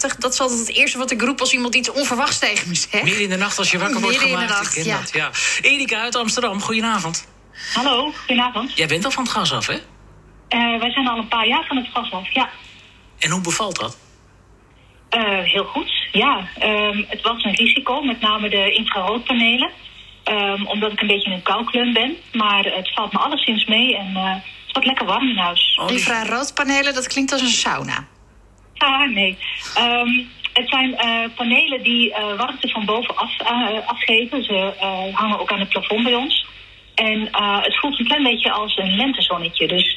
heftig. Dat is altijd het eerste wat ik roep als iemand iets onverwachts tegen me zegt. Midden in de nacht als je wakker wordt gemaakt. Midden in de nacht, ik ken dat, ja. Erika uit Amsterdam, goedenavond. Hallo, goedenavond. Jij bent al van het gas af, hè? Wij zijn al een paar jaar van het gas af, ja. En hoe bevalt dat? Heel goed, ja. Het was een risico, met name de infraroodpanelen. Omdat ik een beetje een koukleum ben. Maar het valt me alleszins mee en het wordt lekker warm in huis. Infraroodpanelen, dat klinkt als een sauna. Ah, nee. Het zijn panelen die warmte van bovenaf afgeven. Ze hangen ook aan het plafond bij ons. En het voelt een klein beetje als een lentezonnetje. Dus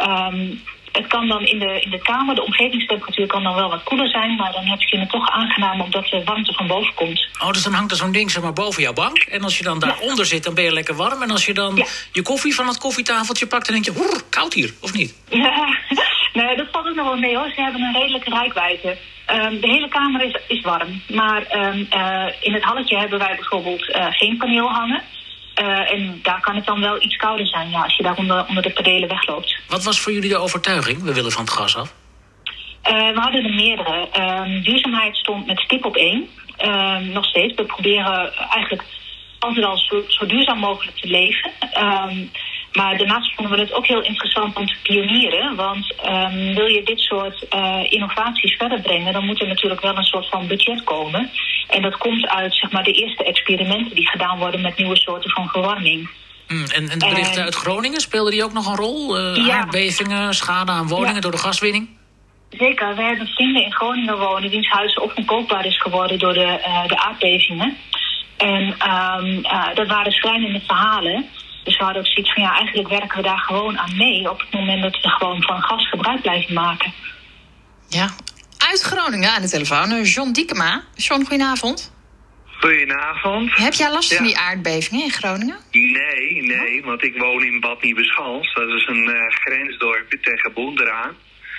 het kan dan in de kamer, de omgevingstemperatuur kan dan wel wat koeler zijn, maar dan heb je het toch aangenaam omdat de warmte van boven komt. Oh, dus dan hangt er zo'n ding zeg maar boven jouw bank. En als je dan daaronder zit, dan ben je lekker warm. En als je dan je koffie van het koffietafeltje pakt, dan denk je, koud hier, of niet? Ja, nee, dat valt ook nog wel mee hoor. Ze hebben een redelijke reikwijdte. De hele kamer is warm. Maar in het halletje hebben wij bijvoorbeeld geen paneel hangen. En daar kan het dan wel iets kouder zijn, ja, als je daar onder de panelen wegloopt. Wat was voor jullie de overtuiging? We willen van het gas af. We hadden er meerdere. Duurzaamheid stond met stip op 1. Nog steeds. We proberen eigenlijk altijd al zo duurzaam mogelijk te leven. Maar daarnaast vonden we het ook heel interessant om te pionieren. Want wil je dit soort innovaties verder brengen, dan moet er natuurlijk wel een soort van budget komen. En dat komt uit zeg maar, de eerste experimenten die gedaan worden met nieuwe soorten van verwarming. En de berichten uit Groningen, speelden die ook nog een rol? Aardbevingen, schade aan woningen door de gaswinning? Zeker, we hebben vrienden in Groningen wonen wiens huizen onverkoopbaar is geworden door de aardbevingen. En dat waren schrijnende verhalen. Dus we hadden ook zoiets van, ja, eigenlijk werken we daar gewoon aan mee op het moment dat we gewoon van gas gebruik blijven maken. Ja, uit Groningen aan de telefoon, John Diekema. John, goedenavond. Goedenavond. Heb jij last van die aardbevingen in Groningen? Nee, want ik woon in Bad Nieuweschans. Dat is een grensdorpje tegen Boendera.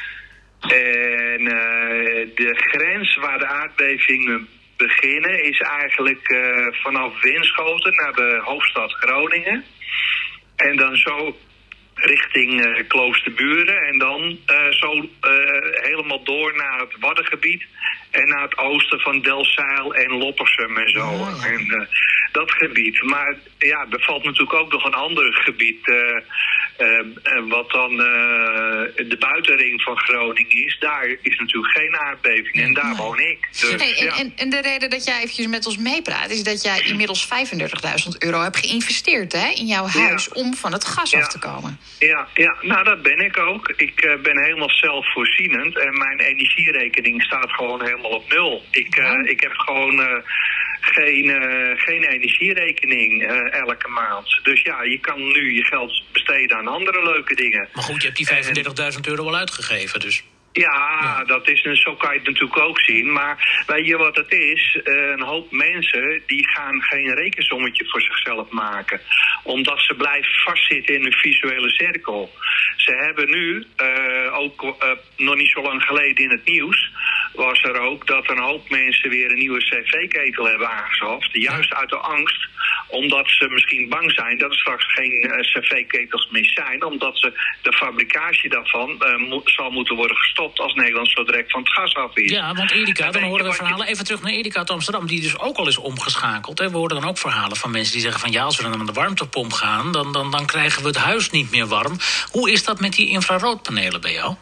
En de grens waar de aardbevingen beginnen is eigenlijk vanaf Winschoten naar de hoofdstad Groningen. En dan zo richting Kloosterburen en dan helemaal door naar het Waddengebied en naar het oosten van Delfzijl en Loppersum en zo. Oh, ja. En dat gebied. Maar ja, er valt natuurlijk ook nog een ander gebied wat dan de buitenring van Groningen is. Daar is natuurlijk geen aardbeving en daar woon ik. Dus, en de reden dat jij eventjes met ons meepraat is dat jij inmiddels €35.000 hebt geïnvesteerd in jouw huis om van het gas af te komen. Ja, nou dat ben ik ook. Ik ben helemaal zelfvoorzienend en mijn energierekening staat gewoon helemaal op 0. Ik heb gewoon geen energierekening elke maand. Dus ja, je kan nu je geld besteden aan andere leuke dingen. Maar goed, je hebt die €35.000 al uitgegeven, dus. Ja, dat is, zo kan je het natuurlijk ook zien. Maar weet je wat het is? Een hoop mensen die gaan geen rekensommetje voor zichzelf maken. Omdat ze blijven vastzitten in een visuele cirkel. Ze hebben nu, ook nog niet zo lang geleden in het nieuws, was er ook dat een hoop mensen weer een nieuwe cv-ketel hebben aangeschaft. Juist uit de angst, omdat ze misschien bang zijn dat er straks geen cv-ketels meer zijn. Omdat de fabricage daarvan zal moeten worden gestopt als Nederland zo direct van het gas af is. Ja, want Erika, dan horen we verhalen. Even terug naar Erika uit Amsterdam, die dus ook al is omgeschakeld. Hè. We horen dan ook verhalen van mensen die zeggen van ja, als we dan naar de warmtepomp gaan, dan krijgen we het huis niet meer warm. Hoe is dat met die infraroodpanelen bij jou?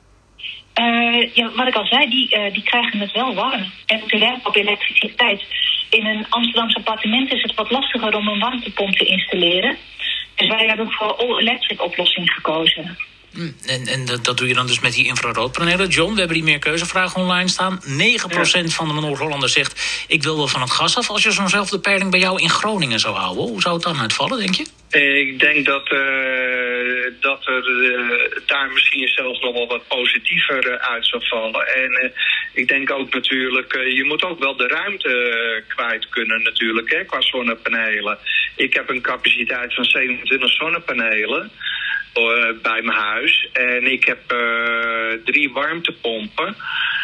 Wat ik al zei, die krijgen het wel warm. En ze werken op elektriciteit. In een Amsterdamse appartement is het wat lastiger om een warmtepomp te installeren. Dus wij hebben voor all-electric oplossing gekozen. En dat doe je dan dus met die infraroodpanelen. John, we hebben die meerkeuzevraag online staan. 9% van de Noord-Hollanders zegt, ik wil wel van het gas af. Als je zo'nzelfde peiling bij jou in Groningen zou houden, hoe zou het dan uitvallen, denk je? Ik denk dat er daar misschien zelfs nog wel wat positiever uit zou vallen. En ik denk ook natuurlijk, je moet ook wel de ruimte kwijt kunnen natuurlijk, hè, qua zonnepanelen. Ik heb een capaciteit van 27 zonnepanelen bij mijn huis. En ik heb 3 warmtepompen.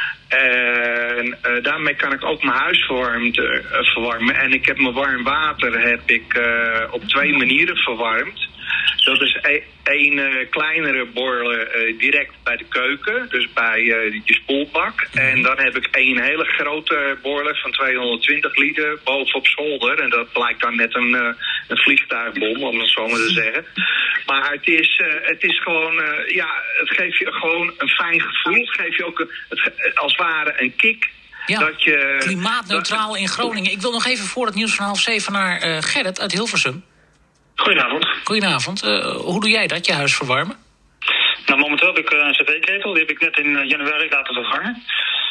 En daarmee kan ik ook mijn huis verwarmen. En ik heb mijn warm water op 2 manieren verwarmd. Dat is één kleinere boiler direct bij de keuken, dus bij je spoelbak. En dan heb ik één hele grote boiler van 220 liter bovenop zolder. En dat lijkt dan net een vliegtuigbom, om het zo maar te zeggen. Maar het is gewoon, het geeft je gewoon een fijn gevoel. Het geeft je ook als het ware een kick. Ja, dat je, klimaatneutraal in Groningen. Ik wil nog even voor het nieuws van 6:30 naar Gerrit uit Hilversum. Goedenavond. Hoe doe jij dat, je huis verwarmen? Nou, momenteel heb ik een cv-ketel. Die heb ik net in januari laten vervangen.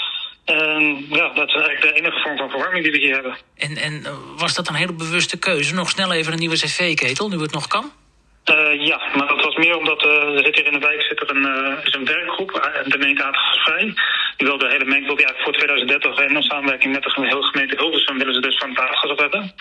Dat is eigenlijk de enige vorm van verwarming die we hier hebben. En was dat een hele bewuste keuze? Nog snel even een nieuwe cv-ketel, nu het nog kan? Ja, maar dat was meer omdat er zit hier in de wijk is een werkgroep, de gemeente Aardgasvrij. Die wil de hele mengel die eigenlijk voor 2030 in samenwerking met de hele gemeente Hilversum willen ze dus van het aardgas hebben.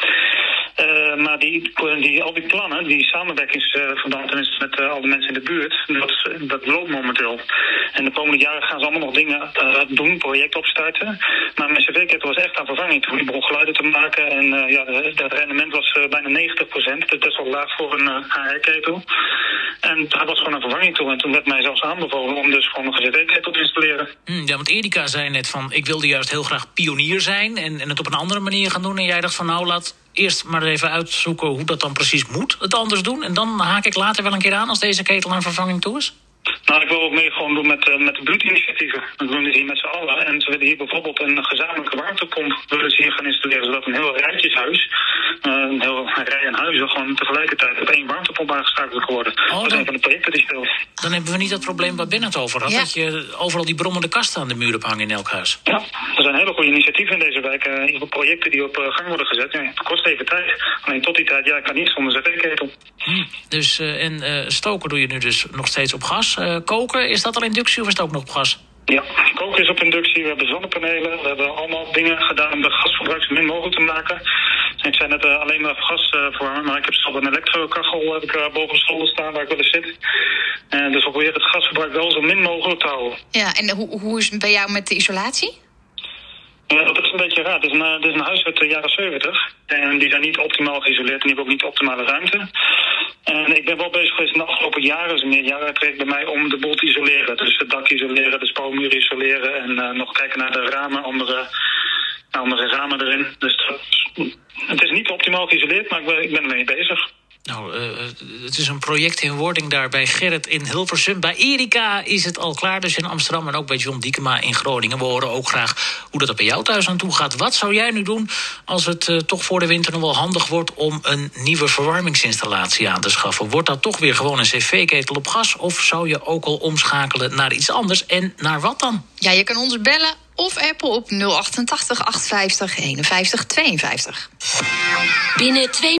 Maar al die plannen, die samenwerkingsverbandtenis met al de mensen in de buurt, dat loopt momenteel. En de komende jaren gaan ze allemaal nog dingen doen, projecten opstarten. Maar mijn cv-ketel was echt aan vervanging toen. Die begon geluiden te maken en het rendement was bijna 90%. Dus best wel laag voor een HR-ketel. En daar was gewoon een vervanging toe. En toen werd mij zelfs aanbevolen om dus gewoon nog een cv-ketel te installeren. Ja, want Erika zei net van, ik wilde juist heel graag pionier zijn en het op een andere manier gaan doen. En jij dacht van, nou, laat eerst maar even uitzoeken hoe dat dan precies moet, het anders doen. En dan haak ik later wel een keer aan als deze ketel aan vervanging toe is. Nou, ik wil ook mee gewoon doen met de buurtinitiatieven. We doen dit hier met z'n allen. En ze willen hier bijvoorbeeld een gezamenlijke warmtepomp willen ze hier gaan installeren. Zodat een heel rijtjeshuis, een heel rij aan huizen, gewoon tegelijkertijd op één warmtepomp aangeschakeld kan worden. Dat is een van de projecten die speelt. Dan hebben we niet dat probleem waar Ben het over had. Ja. Dat je overal die brommende kasten aan de muur hebt hangen in elk huis. Ja, er zijn hele goede initiatieven in deze wijk. Heel veel projecten die op gang worden gezet. Ja, het kost even tijd. Alleen tot die tijd, ik kan niet zonder cv-ketel. Dus, stoken doe je nu dus nog steeds op gas. Koken, is dat al inductie of is het ook nog op gas? Ja, koken is op inductie. We hebben zonnepanelen. We hebben allemaal dingen gedaan om de gasverbruik zo min mogelijk te maken. Ik zei net alleen maar gas verwarmen, maar ik heb zelf een elektrokachel boven de zolder staan waar ik wel eens zit. Dus we proberen het gasverbruik wel zo min mogelijk te houden. Ja, en hoe is het bij jou met de isolatie? Ja, dat is een beetje raar. Het is een huis uit de jaren 70. En die zijn niet optimaal geïsoleerd en die hebben ook niet optimale ruimte. En ik ben wel bezig geweest in de afgelopen jaren, dus meerjaren traject bij mij om de boel te isoleren. Dus het dak isoleren, de spouwmuur isoleren en nog kijken naar de ramen, andere ramen erin. Dus het is niet optimaal geïsoleerd, maar ik ben ermee bezig. Nou, het is een project in wording daar bij Gerrit in Hilversum. Bij Erika is het al klaar, dus in Amsterdam en ook bij John Diekema in Groningen. We horen ook graag hoe dat er bij jou thuis aan toe gaat. Wat zou jij nu doen als het toch voor de winter nog wel handig wordt om een nieuwe verwarmingsinstallatie aan te schaffen? Wordt dat toch weer gewoon een cv-ketel op gas of zou je ook al omschakelen naar iets anders en naar wat dan? Ja, je kan ons bellen of appen op 088 850 51 52. Binnen 2